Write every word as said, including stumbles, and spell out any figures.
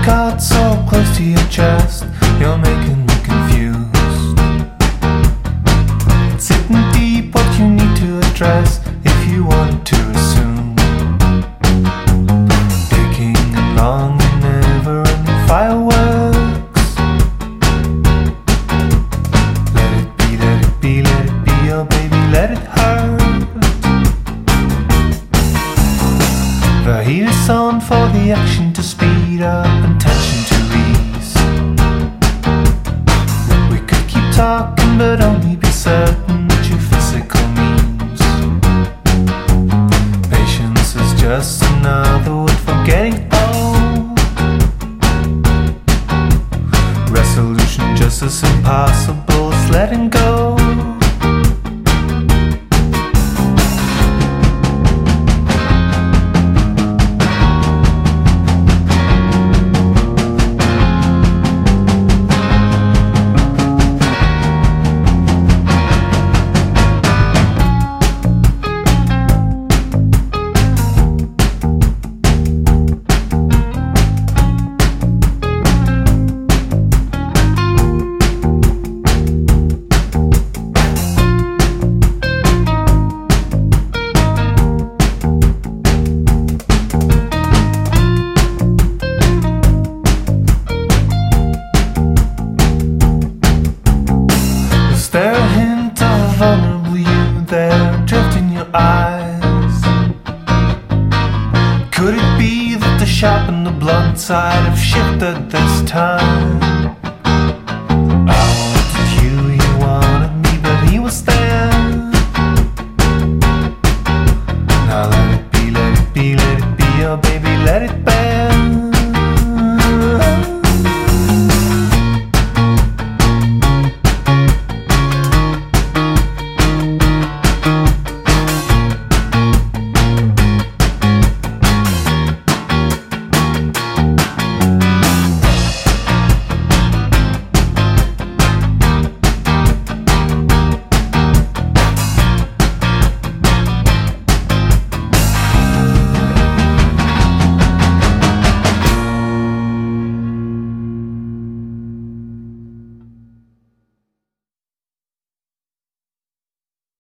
got so close to your chest, you're making me confused. It's sitting deep, what you need to address if you want to assume. Taking along the never-ending fireworks. Let it be, let it be, let it be, oh baby, let it hurt. The heat is on for the action to speed up and tension to ease. We could keep talking but only be certain that your physical means. Patience is just another word for getting old. Resolution just as impossible as letting go. Is there a hint of vulnerable you there, drift in your eyes? Could it be that the sharp and the blunt side have shifted this time? I wanted you, you wanted me, but he was there.